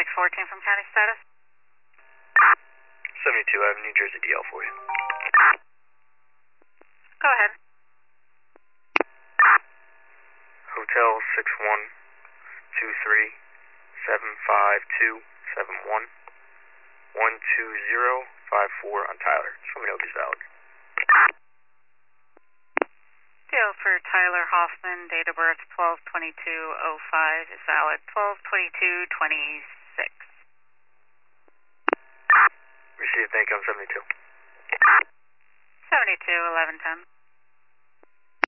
614 from County Status. 72, I have New Jersey DL for you. Go ahead. Hotel 6123-75271 12054 on Tyler. Just let me know if he's valid. Deal for Tyler Hoffman, date of birth 12/22/05 is valid 12/22/26. Received, thank you, I'm 72. 72 1110.